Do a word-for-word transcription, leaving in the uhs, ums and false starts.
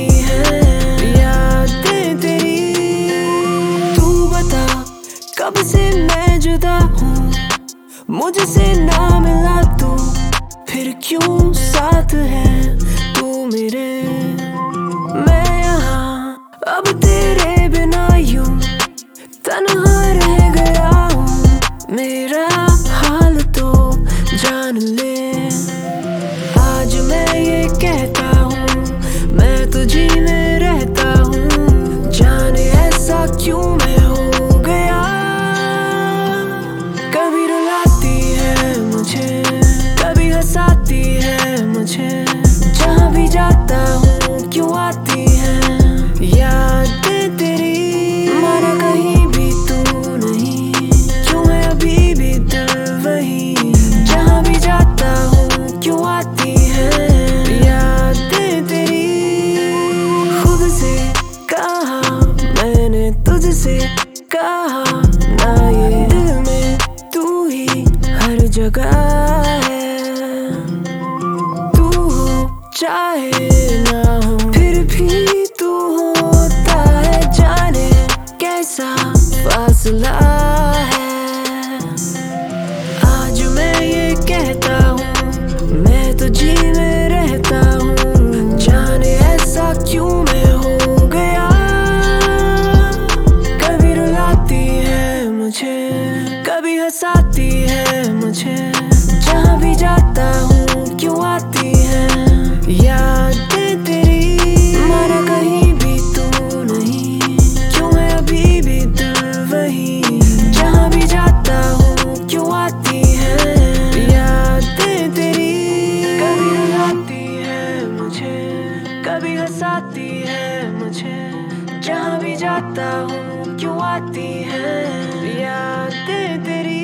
हैं यादें तेरी। तू बता कब से मैं जुदा हूँ, मुझसे ना मिला तू फिर क्यों साथ है तू मेरे। मैं यहाँ अब तेरे बिना यूं तन्हा रह गया हूँ, मेरा हाल तो जान ले। आज मैं ये कहता हूँ मैं तुझी में रहता हूँ, जाने ऐसा क्यों मैं हो गया। कभी रुलाती है मुझे, कभी हंसाती है मुझे, जहाँ भी जाता हूँ क्यों आती है यादें तेरी। माना कहीं भी तू नहीं, क्यों है अभी भी दिल वही, जहाँ भी जाता हूँ क्यों आती है यादें तेरी। खुद से कहा मैंने तुझसे कहा ना, ये दिल में तू ही हर जगह है। तू हो चाहे ना हो फिर भी तू होता है, जाने कैसा फासला है। आज मैं ये कहता हूँ मैं तुझी में रहता हूँ, जाने ऐसा क्यों मैं हो गया। कभी रुलाती है मुझे, कभी हंसाती है मुझे, जहाँ भी जाता हूँ क्यों आती है यादें तेरी। माना कहीं भी तू नहीं, क्यों है अभी भी दिल वही, जहाँ भी जाता हूँ क्यों आती है यादें तेरी। कभी रुलाती है मुझे, कभी हंसाती है मुझे, जहाँ भी जाता हूँ क्यों आती है यादें तेरी।